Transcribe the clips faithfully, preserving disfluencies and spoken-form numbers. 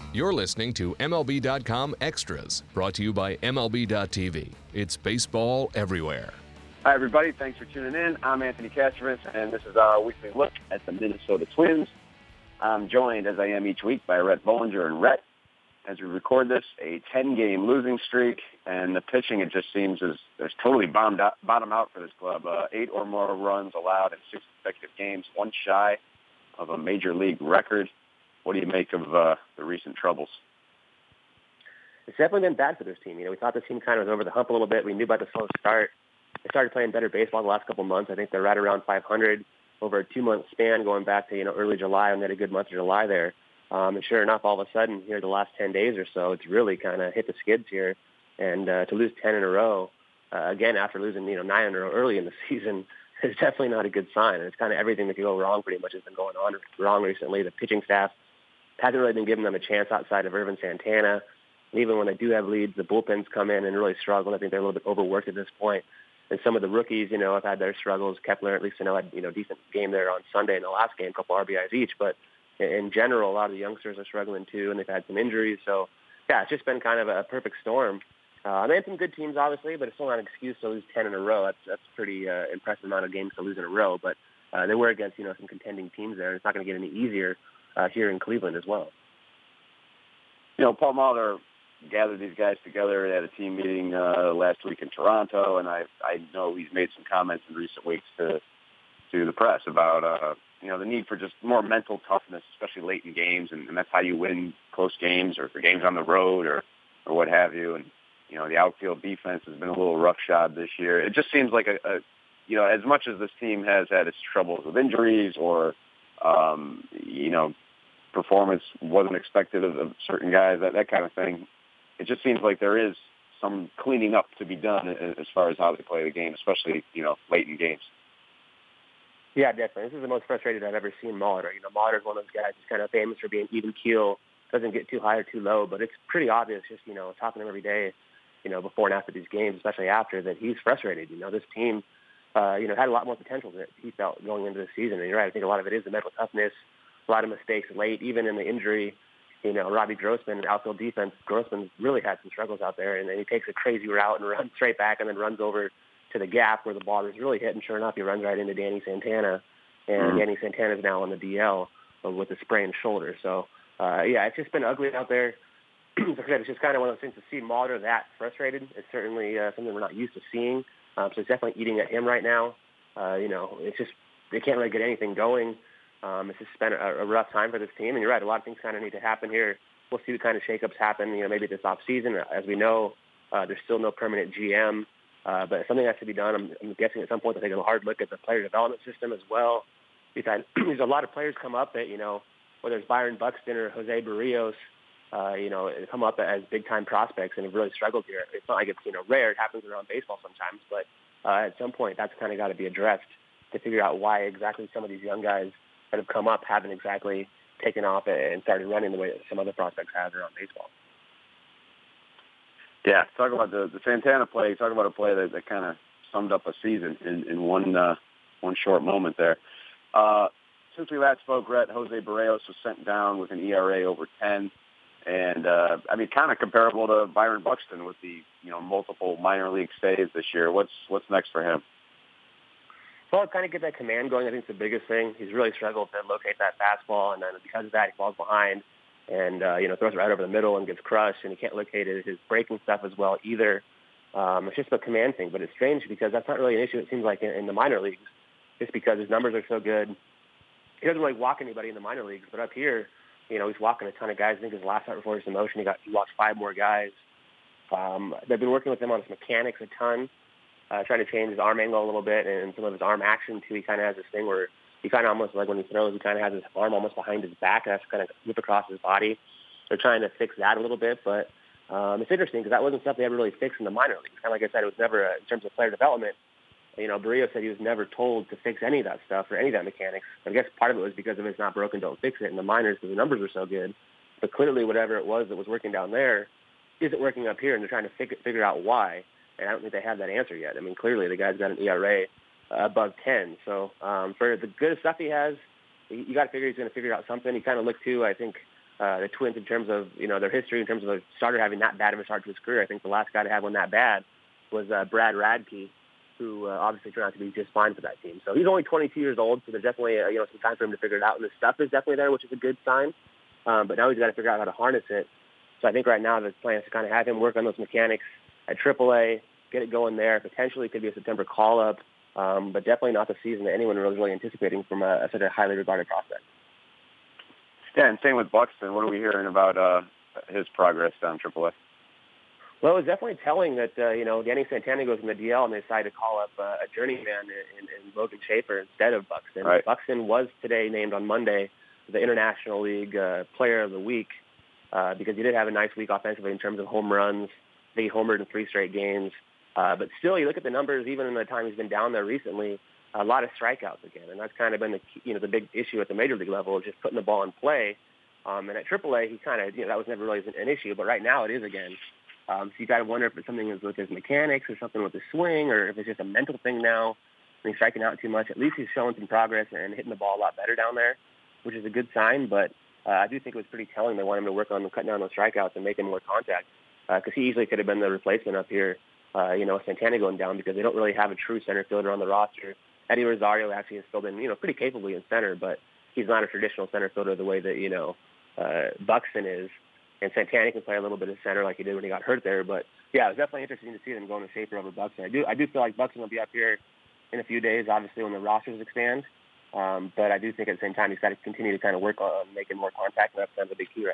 You're listening to M L B dot com Extras, brought to you by M L B dot T V. It's baseball everywhere. Hi, everybody. Thanks for tuning in. I'm Anthony Kastrovitz, and this is our weekly look at the Minnesota Twins. I'm joined, as I am each week, by Rhett Bollinger. And Rhett, as we record this, a ten-game losing streak, and the pitching, it just seems, is, is totally bombed out, bottom out for this club. Uh, eight or more runs allowed in six consecutive games, one shy of a major league record. What do you make of uh, the recent troubles? It's definitely been bad for this team. You know, we thought this team kind of was over the hump a little bit. We knew about the slow start. They started playing better baseball the last couple of months. I think they're right around five hundred over a two-month span going back to, you know, early July, and they had a good month of July there. Um, and sure enough, all of a sudden, here the last ten days or so, it's really kind of hit the skids here. And uh, to lose ten in a row, uh, again, after losing, you know, nine in a row early in the season, is definitely not a good sign. And it's kind of everything that could go wrong pretty much has been going on wrong recently. The pitching staff hasn't really been giving them a chance outside of Irvin Santana. And even when they do have leads, the bullpens come in and really struggle. I think they're a little bit overworked at this point. And some of the rookies, you know, have had their struggles. Kepler, at least, I know, had, you know, decent game there on Sunday in the last game, a couple R B Is each. But in general, a lot of the youngsters are struggling too, and they've had some injuries. So, yeah, it's just been kind of a perfect storm. Uh, they had some good teams, obviously, but it's still not an excuse to lose ten in a row. That's that's a pretty uh, impressive amount of games to lose in a row. But uh, they were against, you know, some contending teams there. And it's not going to get any easier uh, here in Cleveland as well. You know, Paul Molitor gathered these guys together at a team meeting uh, last week in Toronto, and I I know he's made some comments in recent weeks to to the press about uh, you know the need for just more mental toughness, especially late in games, and, and that's how you win close games or for games on the road or or what have you. And you know the outfield defense has been a little roughshod this year. It just seems like a, a you know as much as this team has had its troubles with injuries or um, you know performance wasn't expected of, of certain guys, that that kind of thing. It just seems like there is some cleaning up to be done as far as how they play the game, especially, you know, late in games. Yeah, definitely. This is the most frustrated I've ever seen Molitor. You know, Molitor's one of those guys who's kind of famous for being even keel, doesn't get too high or too low, but it's pretty obvious just, you know, talking to him every day, you know, before and after these games, especially after, that he's frustrated. You know, this team, uh, you know, had a lot more potential than he felt going into the season. And you're right, I think a lot of it is the mental toughness, a lot of mistakes late, even in the injury. You know, Robbie Grossman, outfield defense, Grossman really had some struggles out there, and then he takes a crazy route and runs straight back and then runs over to the gap where the ball is really hit, and sure enough, he runs right into Danny Santana, and mm-hmm. Danny Santana is now on the D L with a sprained shoulder. So, uh, yeah, it's just been ugly out there. Like I said, it's just kind of one of those things to see Molitor that frustrated. It's certainly uh, something we're not used to seeing, um, so it's definitely eating at him right now. Uh, you know, it's just they can't really get anything going. Um, it's just been a, a rough time for this team, and you're right, a lot of things kind of need to happen here. We'll see what kind of shakeups happen, you know, maybe this offseason. As we know, uh, there's still no permanent G M, uh, but something has to be done. I'm, I'm guessing at some point they'll take a hard look at the player development system as well. We've had, there's a lot of players come up that, you know, whether it's Byron Buxton or Jose Barrios, uh, you know, come up as big-time prospects and have really struggled here. It's not like it's, you know, rare. It happens around baseball sometimes, but uh, at some point that's kind of got to be addressed to figure out why exactly some of these young guys that have come up haven't exactly taken off and started running the way that some other prospects have around baseball. Yeah, talk about the, the Santana play. Talk about a play that, that kind of summed up a season in, in one uh, one short moment there. Uh, since we last spoke, Rhett, Jose Barrios was sent down with an E R A over ten. And, uh, I mean, kind of comparable to Byron Buxton with the, you know, multiple minor league saves this year. What's what's next for him? Well, kind of get that command going, I think, is the biggest thing. He's really struggled to locate that fastball, and then because of that, he falls behind and, uh, you know, throws it right over the middle and gets crushed, and he can't locate it, his breaking stuff as well either. Um, it's just a command thing, but it's strange because that's not really an issue, it seems like, in, in the minor leagues, just because his numbers are so good. He doesn't really walk anybody in the minor leagues, but up here, you know, he's walking a ton of guys. I think his last start before his demotion, he got he walked five more guys. Um, they've been working with him on his mechanics a ton. Uh, trying to change his arm angle a little bit and some of his arm action, too. He kind of has this thing where he kind of almost, like when he throws, he kind of has his arm almost behind his back and has to kind of whip across his body. They're trying to fix that a little bit, but um, it's interesting because that wasn't stuff they ever really fixed in the minor leagues. Kind of like I said, it was never, uh, in terms of player development, you know, Barrios said he was never told to fix any of that stuff or any of that mechanics. I guess part of it was because if it's not broken, don't fix it in the minors because the numbers were so good. But clearly whatever it was that was working down there isn't working up here, and they're trying to fig- figure out why. And I don't think they have that answer yet. I mean, clearly the guy's got an E R A uh, above ten. So um, for the good stuff he has, you, you got to figure he's going to figure out something. He kind of looked, too, I think, uh, the Twins in terms of, you know, their history, in terms of a starter having that bad of a start to his career. I think the last guy to have one that bad was uh, Brad Radke, who uh, obviously turned out to be just fine for that team. So he's only twenty-two years old, so there's definitely uh, you know some time for him to figure it out. And the stuff is definitely there, which is a good sign. Um, but now he's got to figure out how to harness it. So I think right now the plan is to kind of have him work on those mechanics at triple A, get it going there. Potentially it could be a September call-up, um, but definitely not the season that anyone was really anticipating from a, a such a highly regarded prospect. Yeah, and same with Buxton. What are we hearing about uh, his progress down triple A? Well, it was definitely telling that, uh, you know, Danny Santana goes in the D L and they decided to call up uh, a journeyman in, in, in Logan Schaefer instead of Buxton. Right. Buxton was today named on Monday the International League uh, Player of the Week uh, because he did have a nice week offensively in terms of home runs. He homered in three straight games. Uh, but still, you look at the numbers, even in the time he's been down there recently, a lot of strikeouts again. And that's kind of been the, you know, the big issue at the major league level, is just putting the ball in play. Um, and at triple A, he kind of, you know, that was never really an issue. But right now it is again. Um, so you got to wonder if it's something with his mechanics or something with his swing, or if it's just a mental thing now. When he's striking out too much, at least he's showing some progress and hitting the ball a lot better down there, which is a good sign. But uh, I do think it was pretty telling they wanted him to work on cutting down those strikeouts and making more contact, because uh, he easily could have been the replacement up here, uh, you know, with Santana going down, because they don't really have a true center fielder on the roster. Eddie Rosario actually has filled in, you know, pretty capably in center, but he's not a traditional center fielder the way that, you know, uh, Buxton is. And Santana can play a little bit of center like he did when he got hurt there. But, yeah, it was definitely interesting to see them going to Schaefer over Buxton. I do I do feel like Buxton will be up here in a few days, obviously, when the rosters expand. Um, but I do think at the same time he's got to continue to kind of work on making more contact, and that's kind of the big key right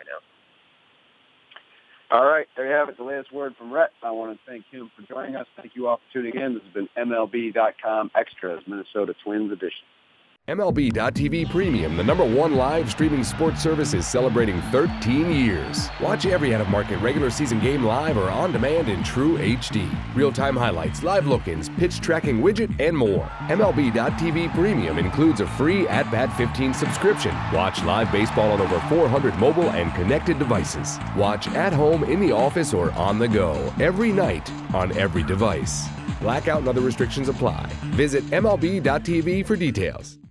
now. All right, there you have it, the last word from Rhett. I want to thank him for joining us. Thank you all for tuning in. This has been M L B dot com Extras, Minnesota Twins edition. M L B dot T V Premium, the number one live streaming sports service, is celebrating thirteen years. Watch every out-of-market regular season game live or on demand in true H D. Real-time highlights, live look-ins, pitch tracking widget, and more. M L B dot T V Premium includes a free At Bat fifteen subscription. Watch live baseball on over four hundred mobile and connected devices. Watch at home, in the office, or on the go, every night, on every device. Blackout and other restrictions apply. Visit M L B dot T V for details.